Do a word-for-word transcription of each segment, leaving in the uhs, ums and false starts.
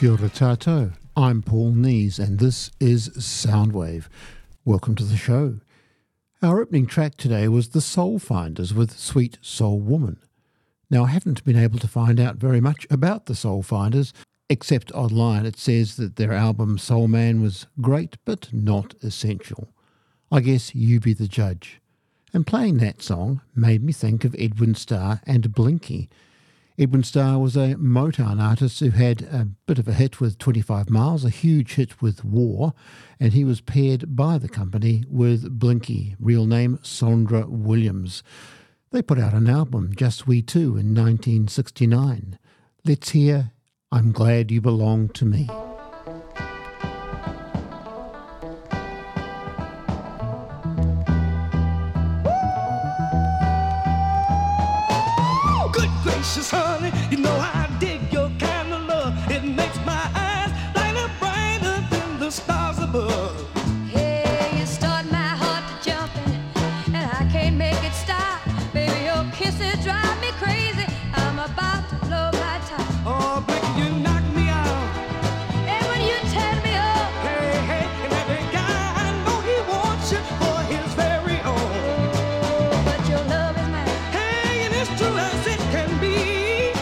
Kia ora tātou. I'm Paul Nees and this is Soundwave. Welcome to the show. Our opening track today was The Soul Finders with Sweet Soul Woman. Now, I haven't been able to find out very much about the Soul Finders, except online it says that their album Soul Man was great but not essential. I guess you be the judge. And playing that song made me think of Edwin Starr and Blinky. Edwin Starr was a Motown artist who had a bit of a hit with twenty-five miles, a huge hit with War, and he was paired by the company with Blinky, real name Sondra Williams. They put out an album, Just We Two, in nineteen sixty-nine. Let's hear I'm Glad You Belong to Me. Honey, you know I dig your kind of love. It makes my eyes light up brighter than the stars above. Hey, you start my heart to jumping, and I can't make it stop. Baby, your kisses drive me crazy. I'm about to blow my top. Oh, baby, you knock me out. And when you turn me up, hey, hey, and every guy I know he wants you for his very own. Oh, but your love is mine. Hey, and it's true as it can be.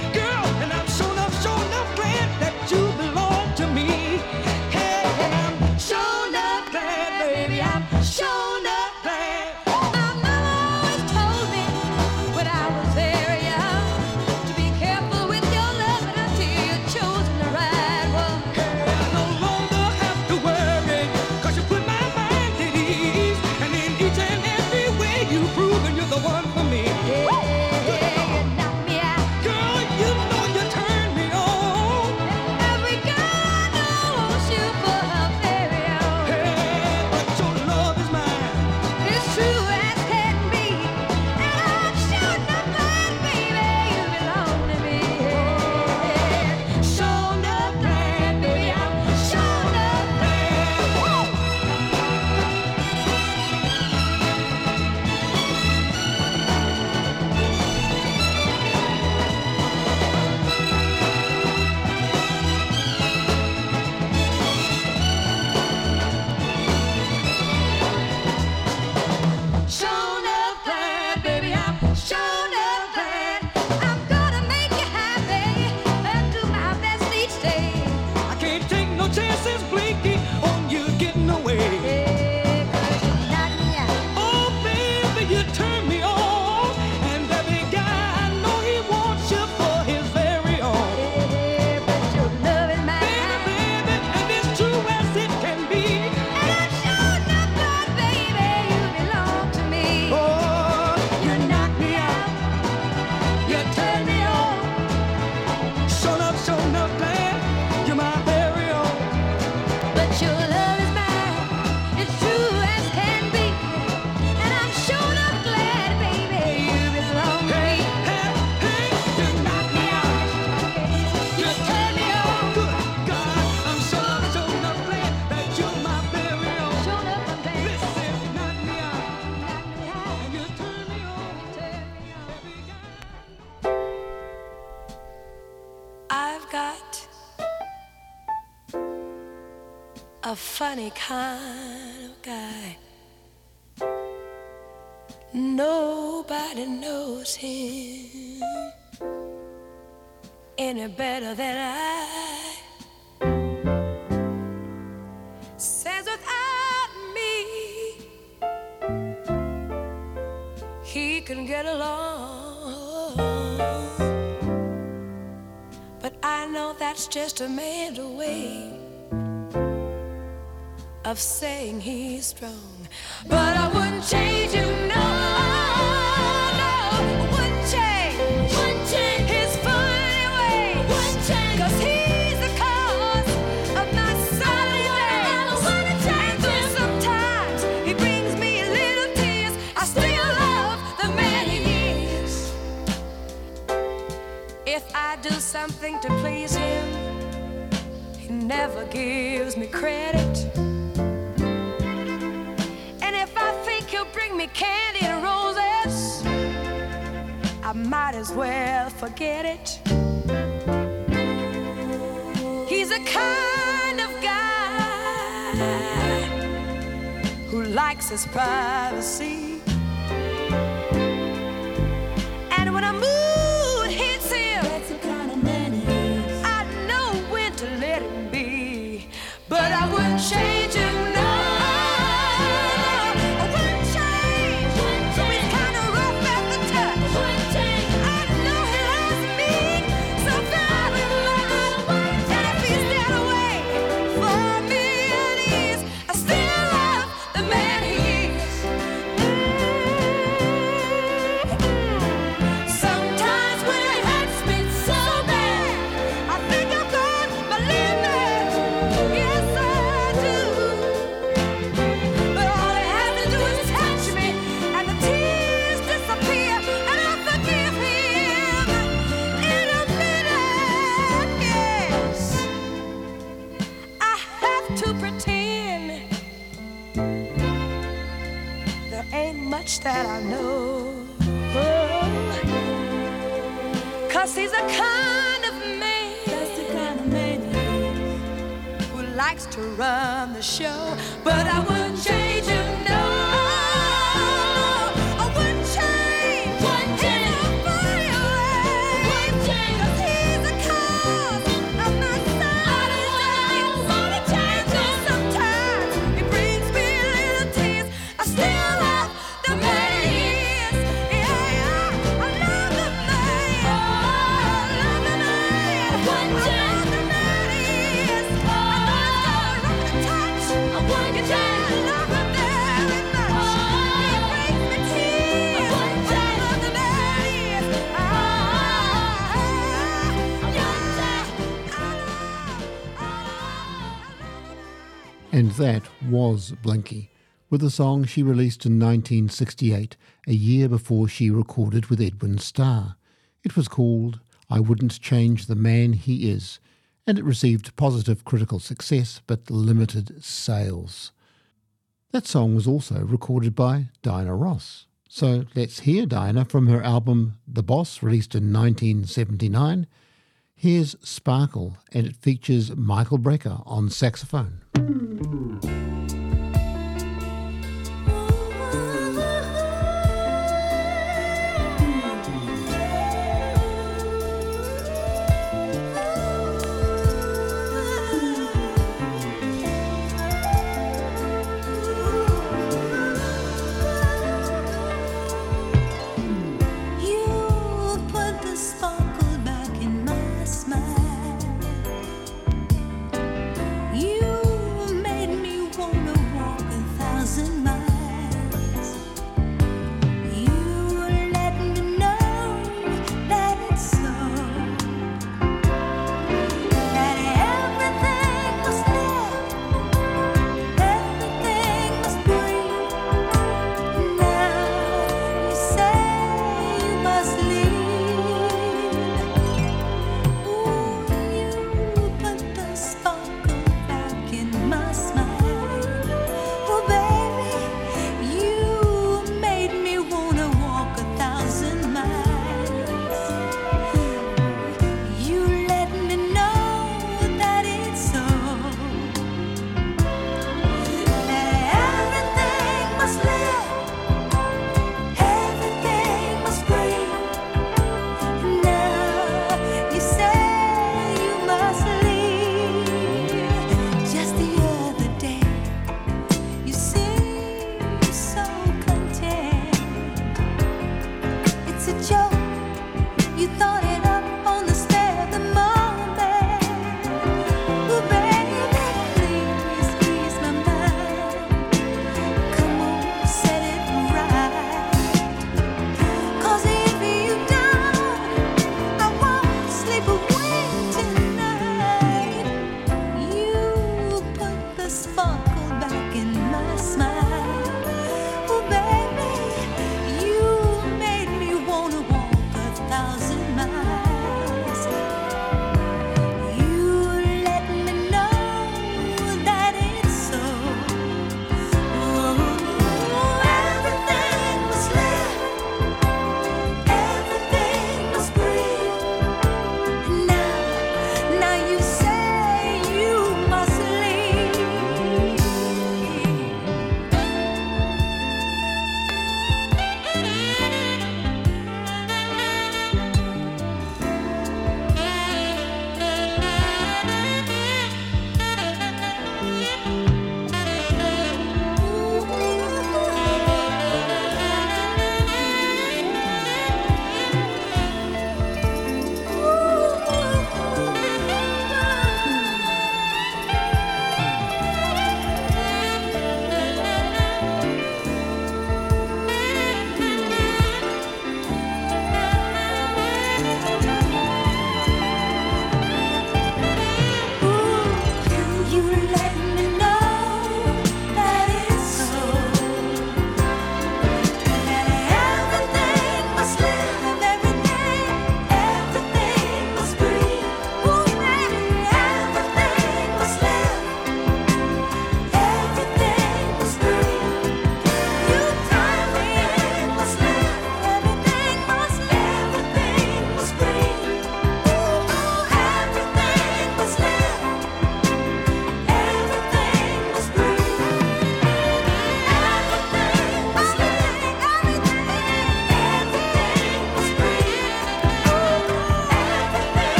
A funny kind of guy. Nobody knows him any better than I. Says without me he can get along, but I know that's just a man's way of saying he's strong. But I wouldn't change him, no, no, wouldn't change, wouldn't change his funny way, wouldn't change, 'cause he's the cause of my sunny days. Wouldn't change. And though sometimes he brings me little tears, I still love the man he is. If I do something to please him, he never gives me credit. Bring me candy and roses, I might as well forget it. He's the kind of guy who likes his privacy. And when a mood hits him, that's the kind of man he is. I know when to let him be, but I wouldn't change him, no. I wouldn't change. So he's kind of rough at the touch. I know he loves me so very much. And if he's that way for me at ease, I still love the man he is. Sometimes when it hurts me so bad, I think I've got my limit. Yes, I do. But all he has to do is touch me, and the tears disappear, and I forgive him in a minute. Yes, I have to pretend there ain't much that I know. 'Cause he's the kind of man, that's the kind of man he is, who likes to run the show. But I wouldn't change him, no. I wouldn't change. Wouldn't change. He's a fire away. Wouldn't change. 'Cause he's the cause of my sorrow. I don't wanna change him. Sometimes he brings me little tears. I still love the man he is. Yeah, yeah. I love the man. I love the man. Wouldn't change. I love the man he is. I love the touch. I wouldn't change. I love him very much. He brings me tears. I love the man he is. Ah, yeah. And that was Blinky, with a song she released in nineteen sixty-eight, a year before she recorded with Edwin Starr. It was called I Wouldn't Change the Man He Is, and it received positive critical success but limited sales. That song was also recorded by Diana Ross. So let's hear Diana from her album The Boss, released in nineteen seventy-nine. Here's Sparkle, and it features Michael Brecker on saxophone. You put the sparkle back in my smile. You made me want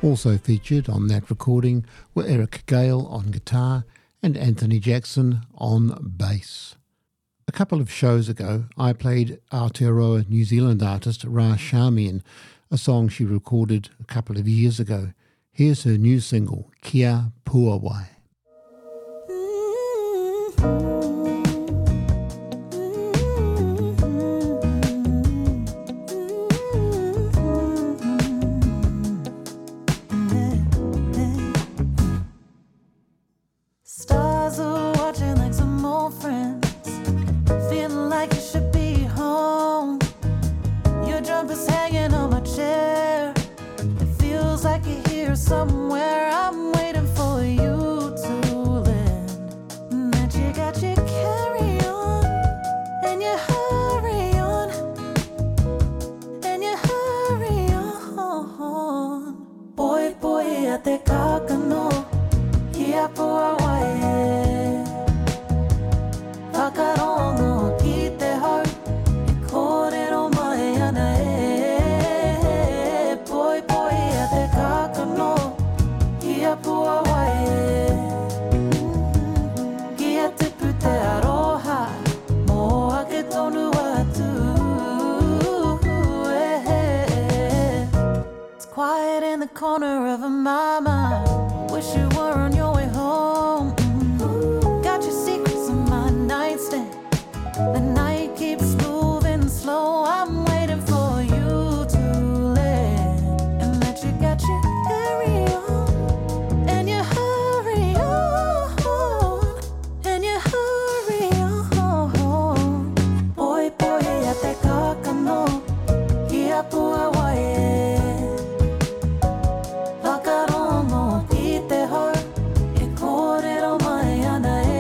Also featured on that recording were Eric Gale on guitar and Anthony Jackson on bass. A couple of shows ago, I played Aotearoa New Zealand artist Ra Shamian, a song she recorded a couple of years ago. Here's her new single, Kia Puawai. Stars are watching like some old friends, feeling like you should be home. Your jumper's hanging on my chair. It feels like you're here somewhere. I'm waiting for you to land. And that you got your carry on, and you hurry on, and you hurry on. Boy, boy, at the kakano, kia puawai. Whakarongo ki te hau, e kōrero mai ana e. Poi poi a te kakano, kia puawai. Kia te pute aroha, mo ake tonu atu. It's quiet in the corner of my mind. Wish you were on your way home. Mm. Got your secrets in my nightstand. The night keeps moving slow. I'm waiting for you to land. And that you got your carry on, and you hurry on, and you hurry on. Boy, boy, at te kakano, kia puawai. Whakarongo ki te hau, e kōrero mai ana e.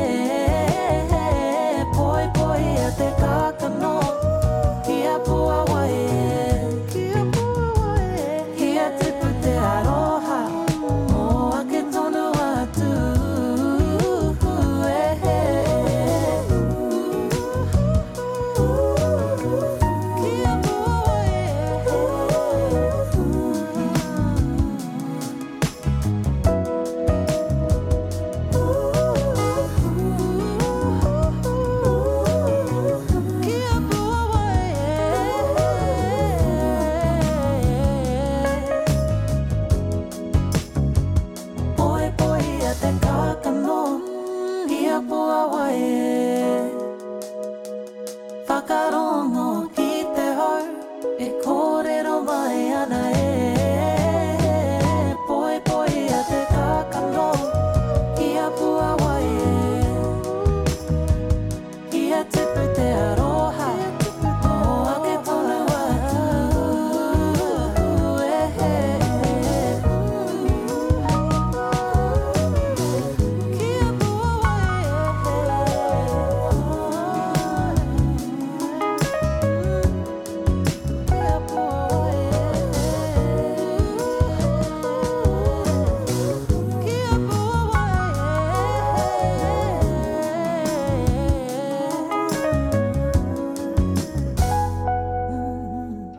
Poi poi a te kakano, kia puawai. Kia puawai. Kia te pute aroha, mo ake tonu atu. Kia puawai. Kia puawai. Poi poi a te kakano, kia puawai. Whakarongo ki te hau, e kōrero mai ana e. Poi poi a te kakano, kia puawai. Kia te pute aroha, mo ake tonu atu. Kia puawai. Kia puawai. Kia puawai.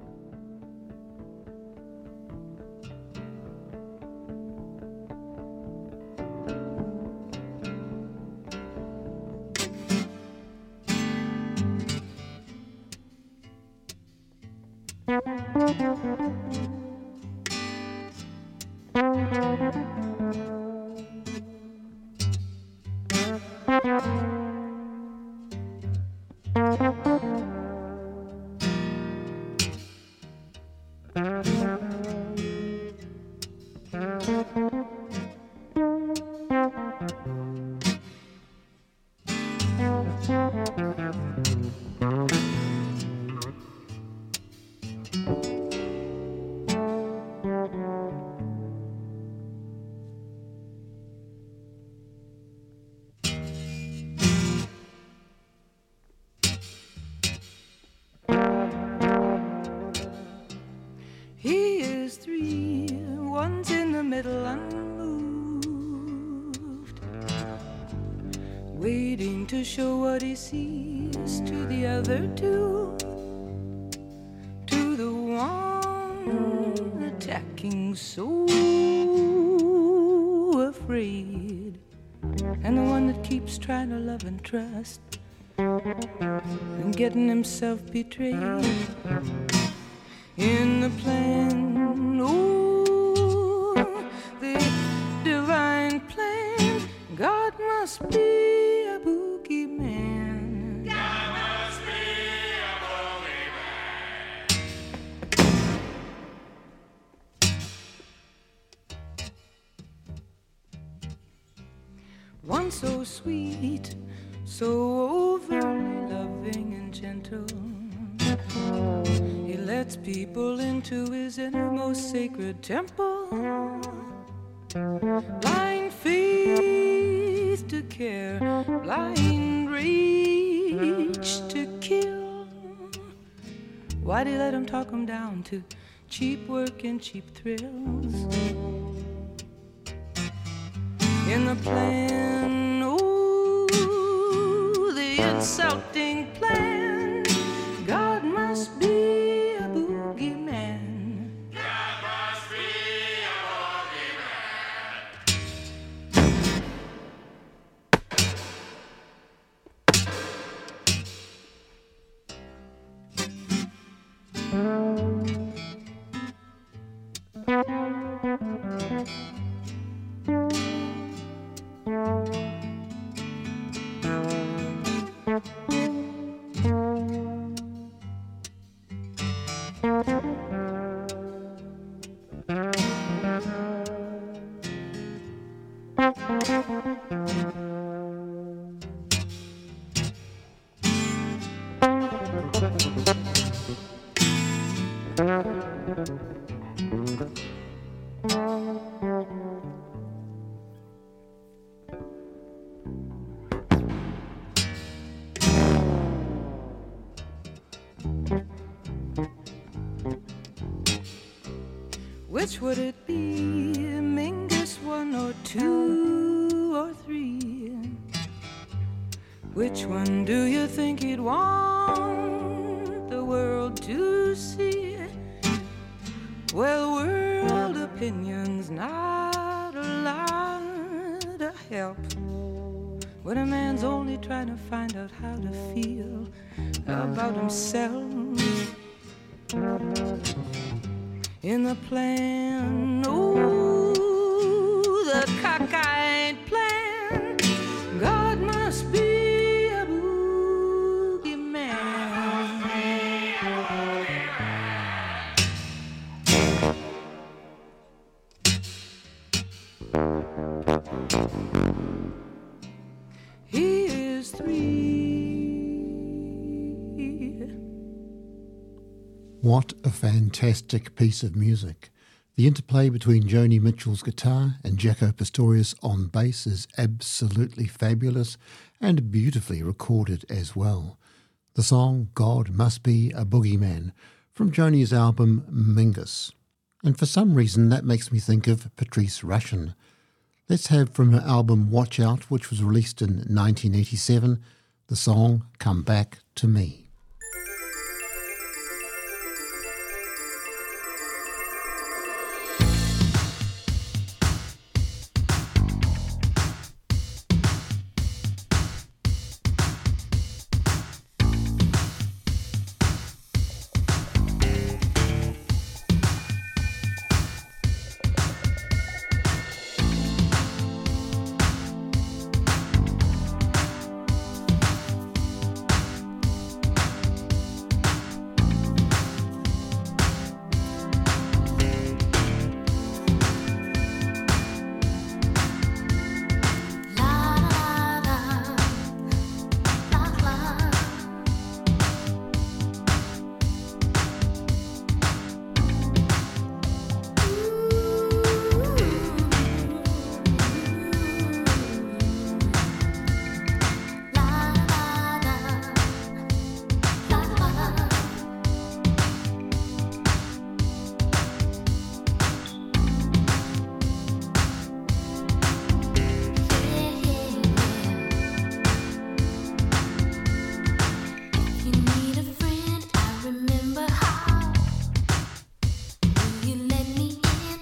He is three, one's in the middle unmoved, waiting to show what he sees to the other two, to the one attacked making so afraid, and the one that keeps trying to love and trust and getting himself betrayed in the plan. Oh, the divine plan. God must be a boogeyman. God must be a boogeyman. One so sweet, so overly loving and gentle, he lets people into his innermost sacred temple. Blind faith to care, blind rage to kill. Why'd he let him talk him down to cheap work and cheap thrills? In the plan, oh, the insulting plan, God must be a boogeyman. God must be a Which would it be, Mingus one or two or three? Which one do you think he'd want the world to see? Well, world opinion's not a lot of help when a man's only trying to find out how to feel about himself. In the plan, oh, the cockeyed plan, God must be a boogeyman. He is three. What a fantastic piece of music. The interplay between Joni Mitchell's guitar and Jaco Pastorius on bass is absolutely fabulous and beautifully recorded as well. The song God Must Be a Boogeyman from Joni's album Mingus. And for some reason that makes me think of Patrice Rushen. Let's have from her album Watch Out, which was released in nineteen eighty-seven, the song Come Back to Me. You let me in.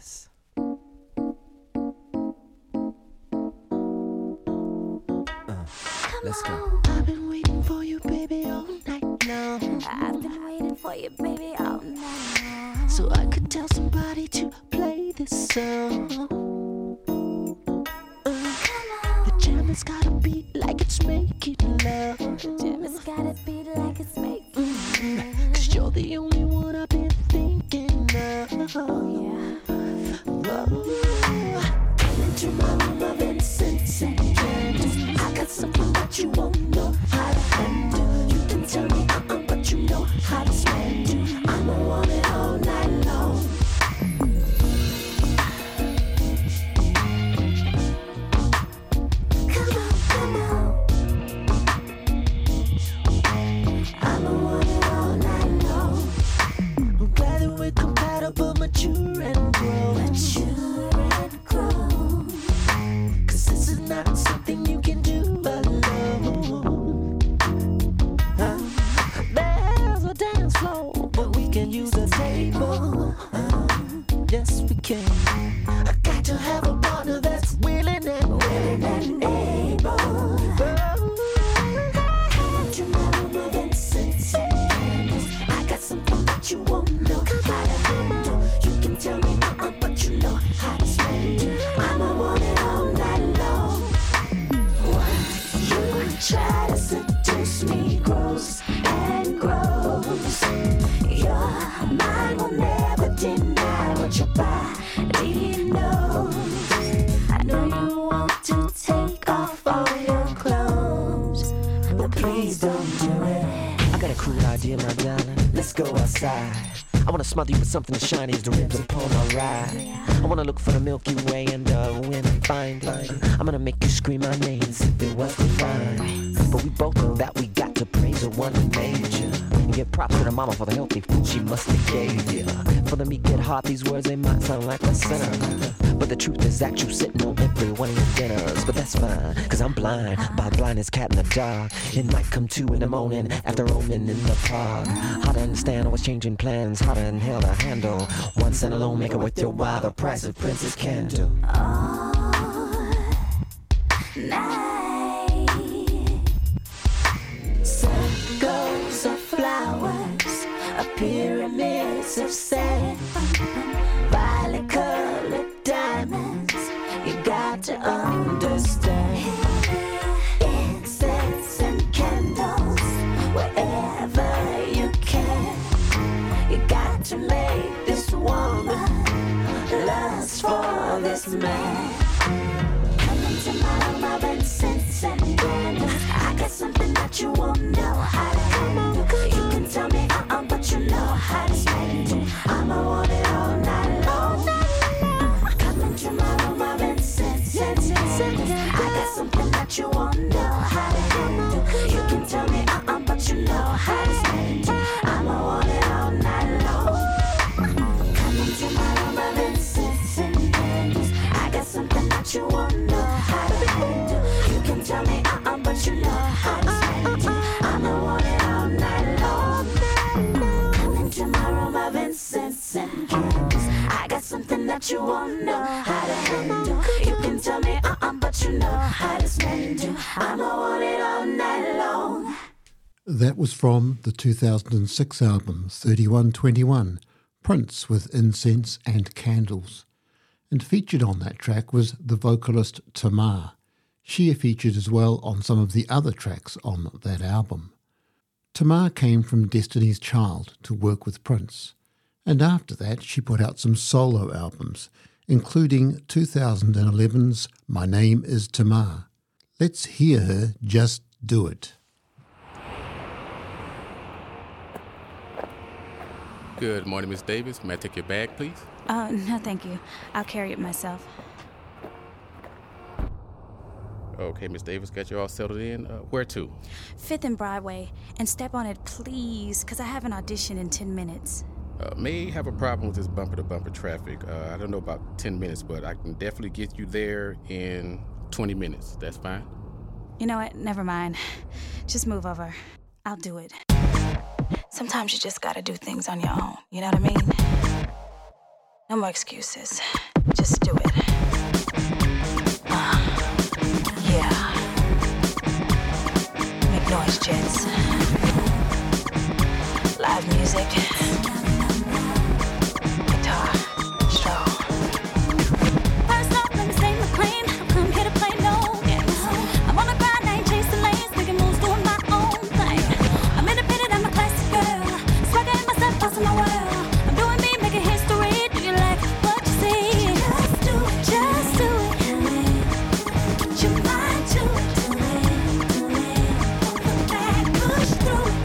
this. Let's go. I've been waiting for you, baby, all night long. I've been waiting for you, baby, all night long. So I could tell somebody to play this song. Uh, the jam has got a beat like it's making love. Jam has got a beat like it's making mm-hmm. Cause you're the only one I've been thinking of. Oh, yeah. Whoa. Come into my room of incense and candles. I got something that you won't know how to handle. You can tell me uh-uh, but you know how to spend it. I'ma want it all night long. Come on, come on. I'ma want it all night long. I'm glad that we're compatible, mature and grown. Mature and grown. Cause this is not something you can do alone. Uh, there's a dance floor, but we can use a table. Uh, yes, we can. I got to have a partner that's willing and willing and able. Come to my room of incense and candles. I got something that you won't know how to handle. You can tell me uh-uh, but you know how to spend it. I'ma want it all night long. You try to seduce me, gross and gross. Your mind will never deny what your body knows. I know you want to take off all your clothes, but please don't do it. I got a cool idea, my darling. Let's go outside. I wanna smother you with something as shiny as the ribs upon my ride. I wanna look for the Milky Way and uh, when I find it, I'm gonna make you scream my name as if it was divine. But we both know that we got to praise the one who made you and give props to the mama for the healthy food she must have gave you. For the meat get hard, these words they might sound like a sinner, but the truth is that you sitting on every one of your dinners. But that's fine, cause I'm blind, by blind as cat in the dark. It might come two in the morning after roaming in the park. How to understand what's changing plans, how to inhale to handle. One cent alone make it worth your while, the price of Princess Candle. all night. Circles of flowers, a pyramids of sand, violet colored diamonds. You got to understand. Incense and candles, wherever you can. You got to make this woman lust for this man. Come into my room of incense and candles. I got something that you won't know how to handle. You can tell me uh-uh, but you know how to spend it. I'ma want it all night long. Come into my room of incense and candles. I got something that you won't know how to handle. You can tell me uh-uh, but you know how to spend it. I'ma want it all night long. Come into my room of incense and candles. I got something that you won't know how to handle. You can tell me uh-uh, but you know how to spend it. I'ma want it all night long. Come into my room of incense and candles. I got something that you won't know how to handle. You can tell me uh-uh, but you know how to spend it. I'ma want it all night long. That was from the two thousand six album thirty-one twenty-one, Prince with Incense and Candles. And featured on that track was the vocalist Tamar. She featured as well on some of the other tracks on that album. Tamar came from Destiny's Child to work with Prince, and after that she put out some solo albums, including two thousand eleven's My Name is Tamar. Let's hear her just do it. Good morning, Miss Davis. May I take your bag, please? Uh, no, thank you. I'll carry it myself. Okay, Miss Davis, got you all settled in. Uh, where to? Fifth and Broadway. And step on it, please, because I have an audition in ten minutes. Uh, may have a problem with this bumper-to-bumper traffic. Uh, I don't know about ten minutes, but I can definitely get you there in twenty minutes. That's fine? You know what? Never mind. Just move over. I'll do it. Sometimes you just gotta do things on your own. You know what I mean? No more excuses. Just do it. Uh, yeah. Make noise, jets. Live music. Guitar. Straw. First off, let me stay my claim. I've come here to play no games. I'm on the grind, I ain't chasing lanes, making moves, doing my own thing. I'm independent, I'm a classic girl. Swagger in my step, bossing my world. I'm doing me, making history. Do you like what you see? Just do it, just do it. Put your mind to it. Look back, push through it.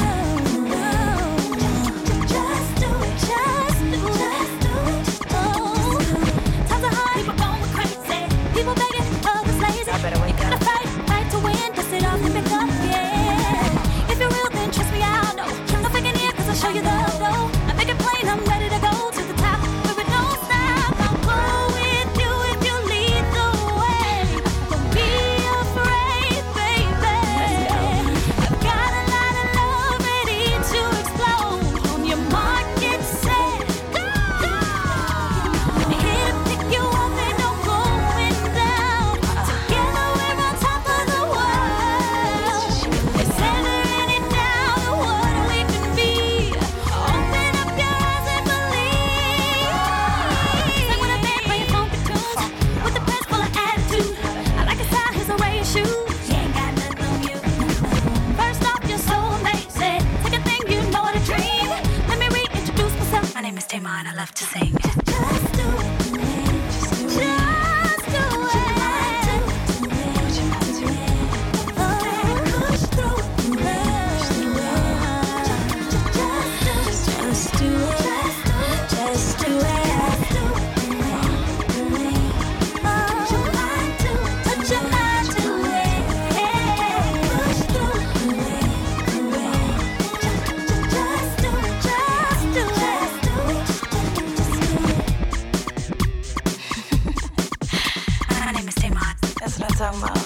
Just do it, just do it. Oh, times are hard, people going crazy. People begging, others lazy. I better wake You gotta up. fight, fight to win, dust it off and pick up, yeah. If you're real, then trust me, I'll know. No faking here, cause I'll show you the dough. I make it plain, I'm ready to go to the top, where it don't stop. I'll go with you if you lead the way. Don't be afraid, baby. I've got a lot of love ready to explode. On your mark, get set, go! I'm here to pick you up and no going down. Together we're on top of the world. It's never any doubt of what we can be. Open up your eyes and believe. Like when I dance, playing funky tunes with the pants full of attitude. I like his style, his array of shoes. He ain't got nothing on you. First off, you're so amazing. Take a thing, you know what I dream. Let me reintroduce myself. My name is Tamar and I love to sing. Just do it. Just do it. Oh, push through it. Just do it. Just do it. Put your mind to it. Put your mind to it. Push through it. Just do it. Just do it. My name is Tamar. That's what I'm talking about.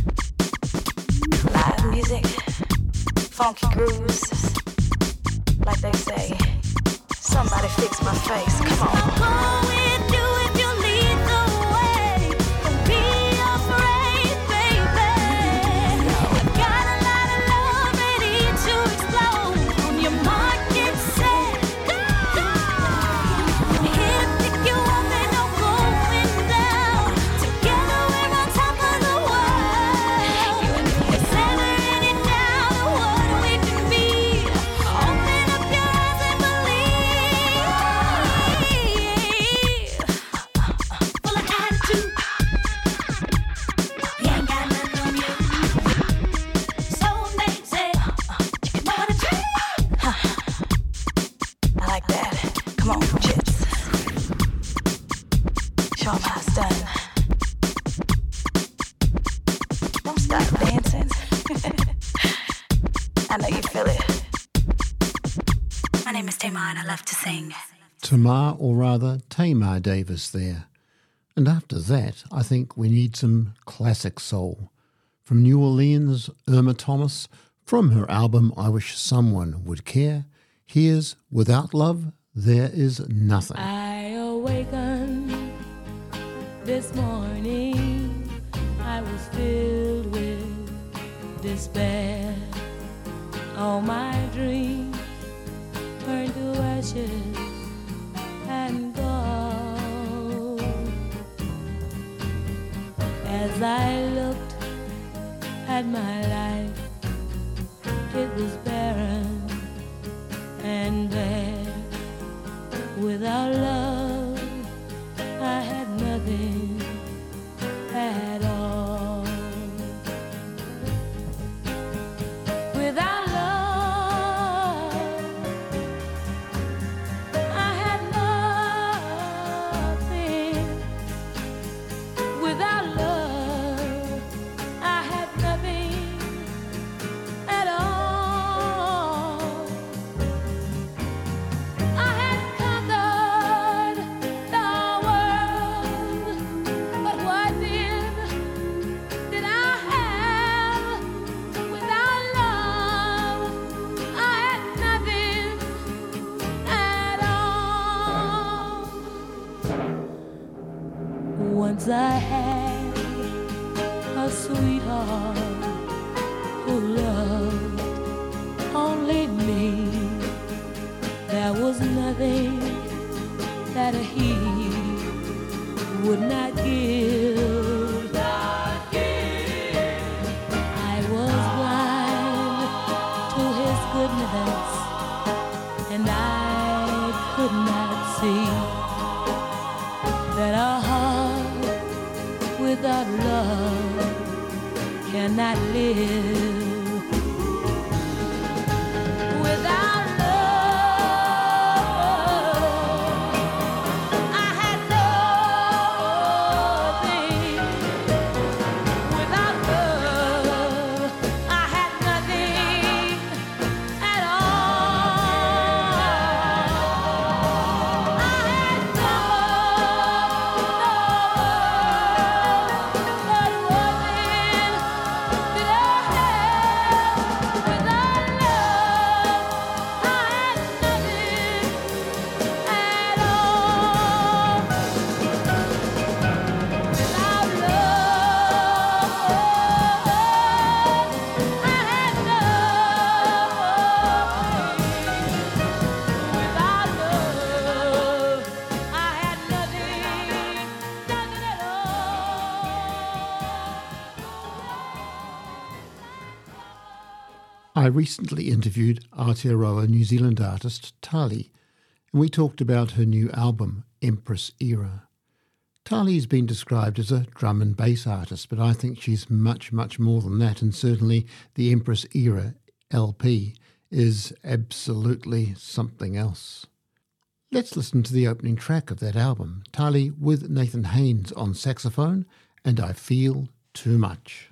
Live music, funky grooves. Like they say, somebody fix my face. Come on. Go with you if you lead the way. Don't be afraid, baby. I've got a lot of love ready to explode. On your mark, get set, go! I'm here to pick you up and no going down. Together we're on top of the world. It's never any doubt of what we can be. Open up your eyes and believe. Full of attitude. He ain't got nothing on you. So amazing. You know what I dream. I like that. Come on, chips. Show 'em how it's done. Don't stop dancing. I know you feel it. My name is Tamar and I love to sing. Tamar, or rather Tamar Davis there. And after that, I think we need some classic soul. From New Orleans, Irma Thomas, from her album I Wish Someone Would Care, here's Without Love, There Is Nothing. I awakened this morning, I was filled with despair. All my dreams turned to ashes and gold. As I looked at my life, it was barren and bare. Without love, I had nothing at all. Without love, I had nothing. Without love, I had nothing at all. I had conquered 'cause I had a sweetheart who loved only me. There was nothing that he would not give. Not give. I was blind to his goodness, and I could not see that a heart without love cannot live. Without love, I had nothing. Without love, I had nothing at all. I had nothing, but what did I have? Without love, I had nothing at all. Without love, I had nothing. Without love, I had nothing, nothing at all. I recently interviewed Aotearoa New Zealand artist Tali, and we talked about her new album, Empress Era. Tali has been described as a drum and bass artist, but I think she's much, much more than that, and certainly the Empress Era L P is absolutely something else. Let's listen to the opening track of that album, Tali with Nathan Haynes on saxophone, and I Feel Too Much.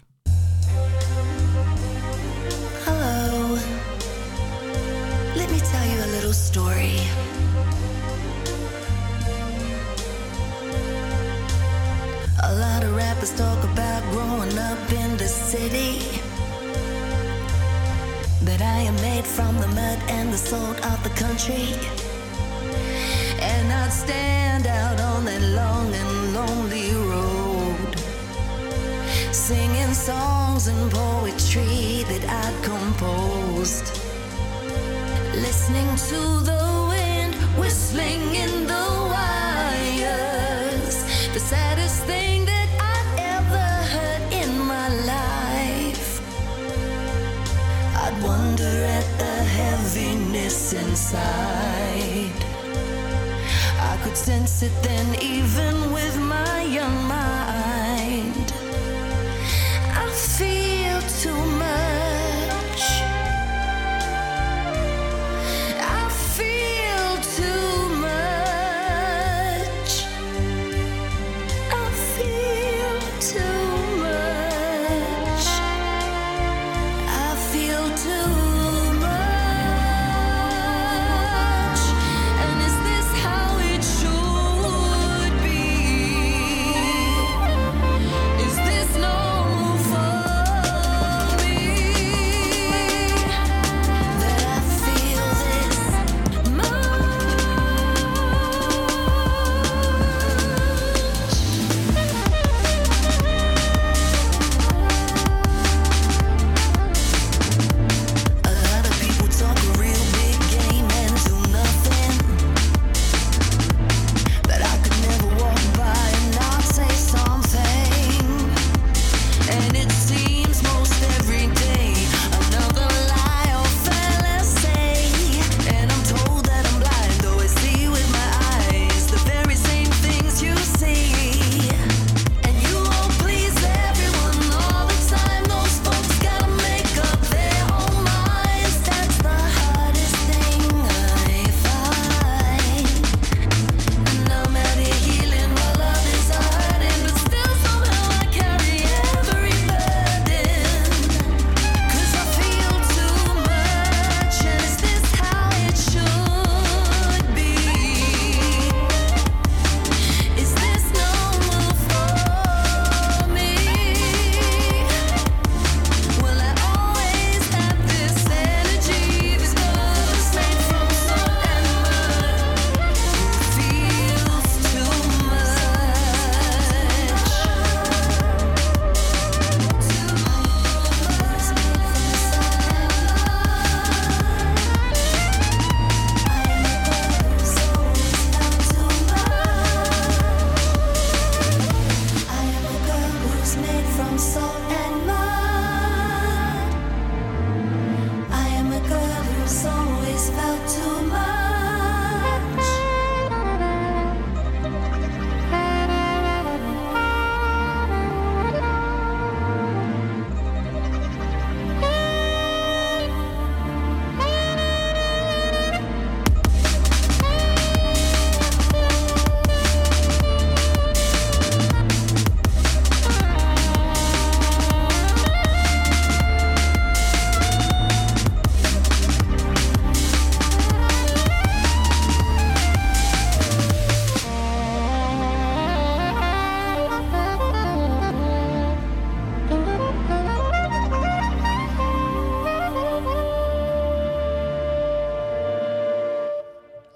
Hello. Let me tell you a little story. A lot of rappers talk about growing up in the city, but I am made from the mud and the salt of the country, and I'd stand out on that long and lonely road, singing songs and poetry that I'd composed, listening to the wind whistling in the wires, the saddest thing that I'd ever heard in my life. I'd wonder at the heaviness inside. I could sense it then, even with my young mind. I feel too much. I feel too much. I feel too much. I feel too much. And is this how it should be?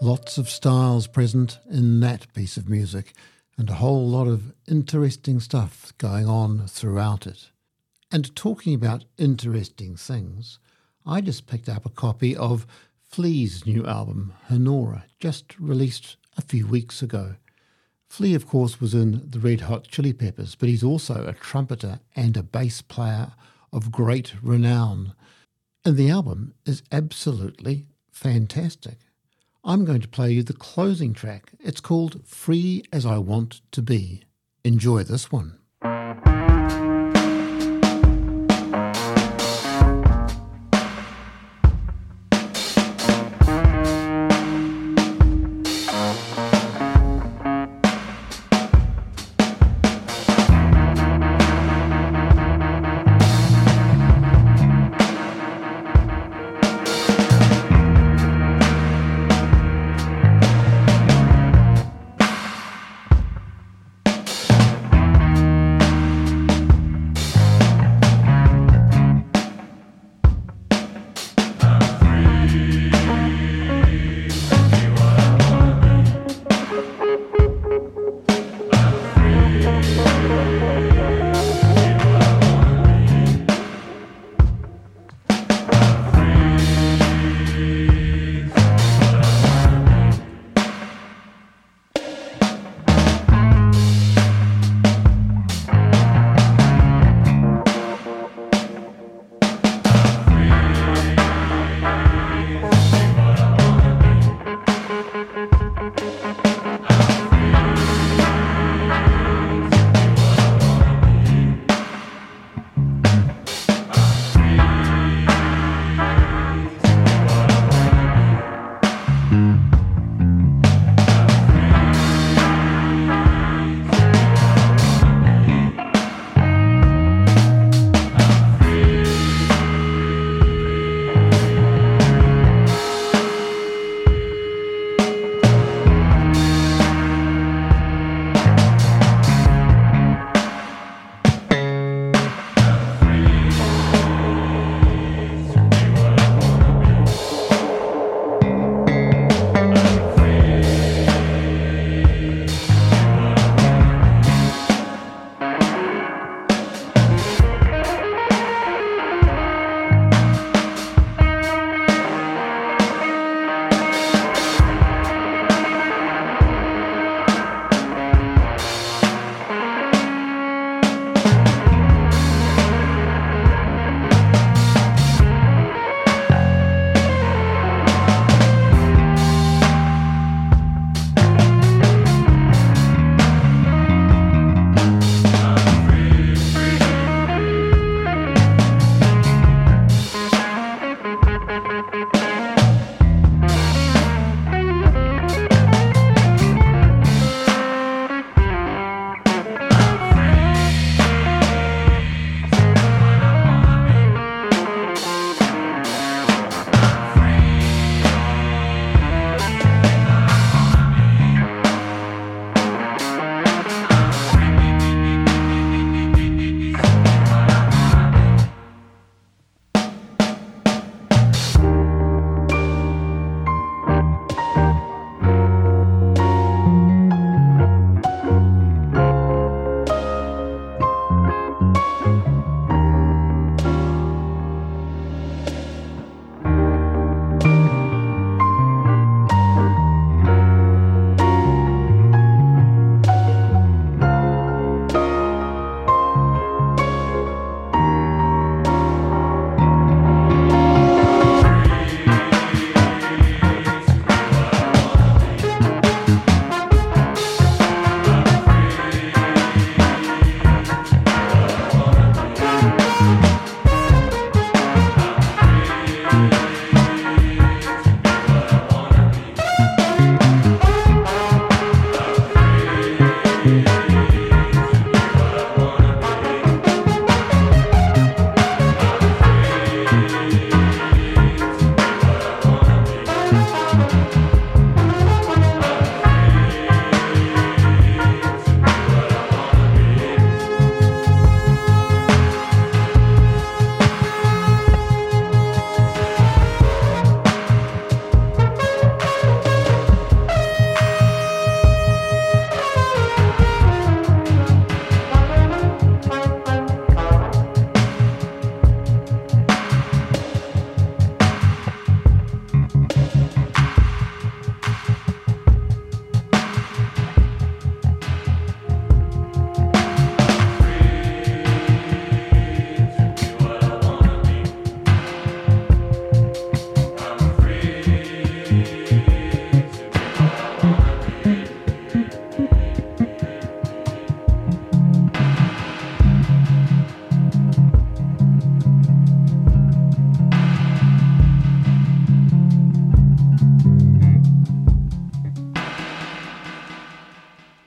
Lots of styles present in that piece of music, and a whole lot of interesting stuff going on throughout it. And talking about interesting things, I just picked up a copy of Flea's new album, Honora, just released a few weeks ago. Flea, of course, was in the Red Hot Chili Peppers, but he's also a trumpeter and a bass player of great renown. And the album is absolutely fantastic. I'm going to play you the closing track. It's called Free As I Want to Be. Enjoy this one. Free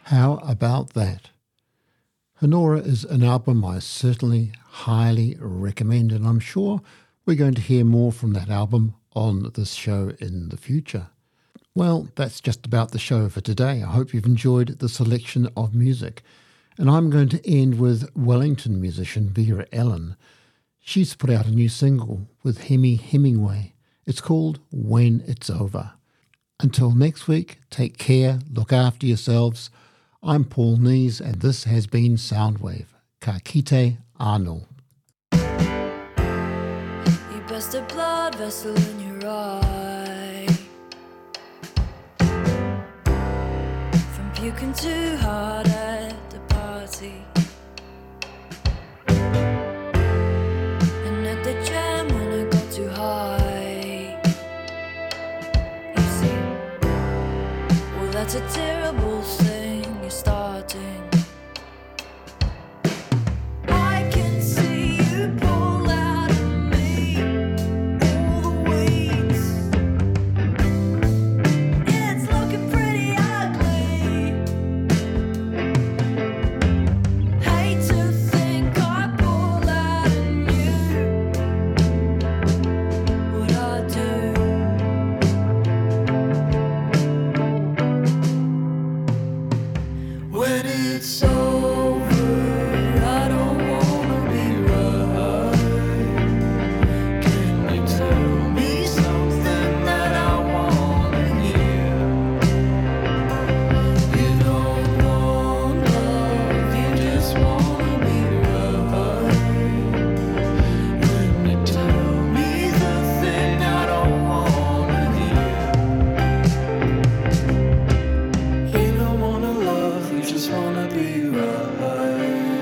How about that? Honora is an album I certainly highly recommend, and I'm sure we're going to hear more from that album on this show in the future. Well, that's just about the show for today. I hope you've enjoyed the selection of music. And I'm going to end with Wellington musician Vera Ellen. She's put out a new single with Hemi Hemingway. It's called When It's Over. Until next week, take care, look after yourselves. I'm Paul Nees, and this has been Soundwave. Ka kite anō. You burst a blood vessel in your eye, from puking too hard at the party, and at the jam when I got too high. You see, well, that's a terrible thing you're starting. I can see you pull out of me all the weights. It's looking pretty ugly. Hate to think I pull out in you. What I do. When it's over, I don't wanna be right. Can you tell me something that I wanna hear? You don't want love, you just wanna be right. When you tell me the thing I don't wanna hear. You don't wanna love, you just wanna be right.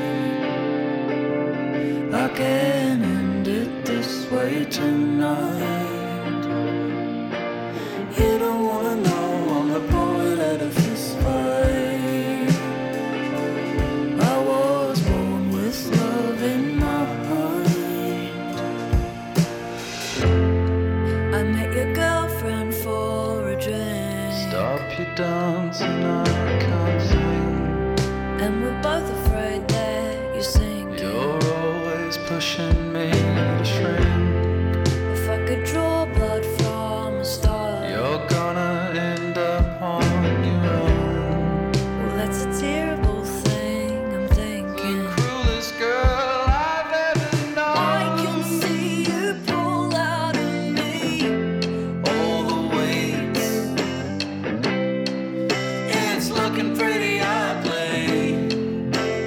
I can end it this way tonight. You don't wanna know I'm the poet at a fist fight. I was born with love in my heart. I met your girlfriend for a drink. Stop your dancing, I can't sing. And we're both afraid that you're sinking. You're always pushing me to shrink. If I could draw blood from a star, you're gonna end up on your own. Well, that's a terrible thing, I'm thinking. The cruelest girl I've ever known. I can see you pull out of me all the weights. It's looking pretty ugly.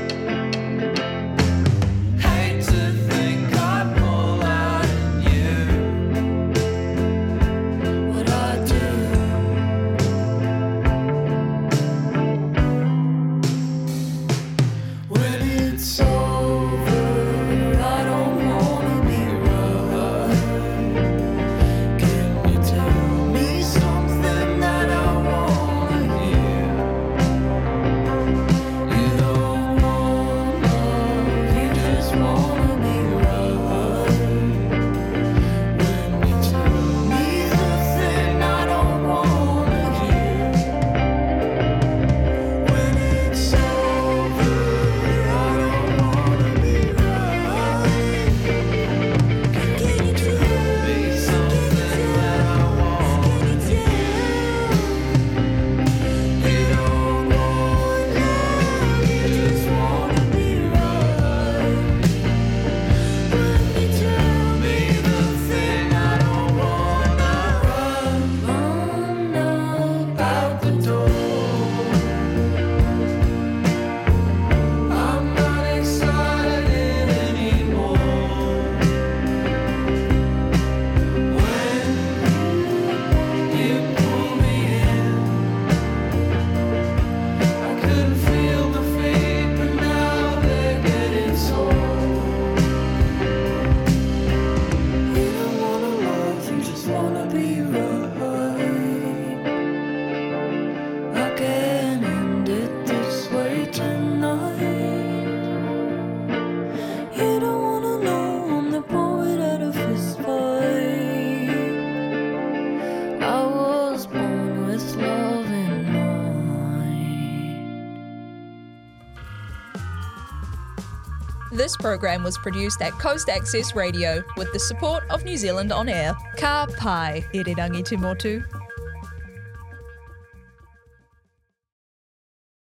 This program was produced at Coast Access Radio with the support of New Zealand On Air. Ka pai, irirangi te motu.